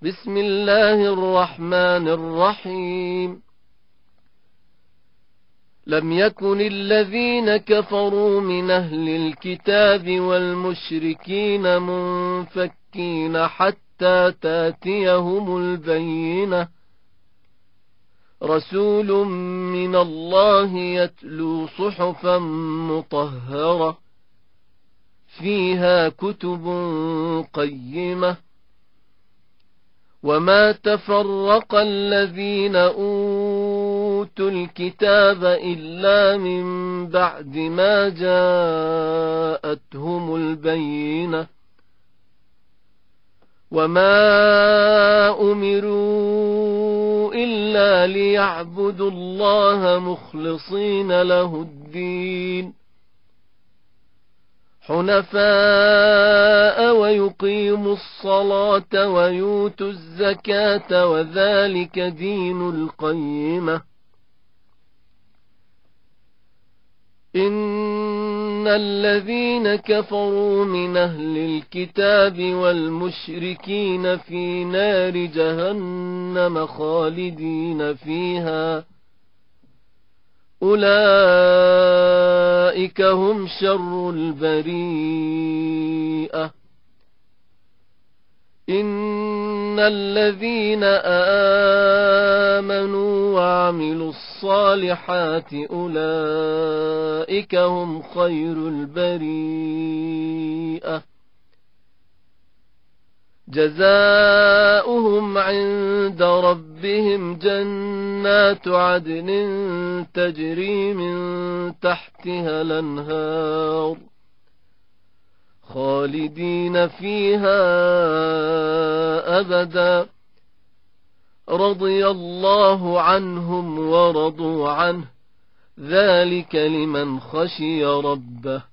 بسم الله الرحمن الرحيم. لم يكن الذين كفروا من أهل الكتاب والمشركين منفكين حتى تاتيهم البينة، رسول من الله يتلو صحفا مطهرة فيها كتب قيمة، وما تفرق الذين أوتوا الكتاب إلا من بعد ما جاءتهم البينة، وما أمروا إلا ليعبدوا الله مخلصين له الدين حنفاء ويقيموا الصلاة ويؤتوا الزكاة وذلك دين القيمة. إن الذين كفروا من أهل الكتاب والمشركين في نار جهنم خالدين فيها، أولئك هم شر البريئة. إن الذين آمنوا وعملوا الصالحات أولئك هم خير البريئة، جزاؤهم عند ربهم جنات عدن تجري من تحتها الأنهار خالدين فيها أبدا، رضي الله عنهم ورضوا عنه، ذلك لمن خشي ربه.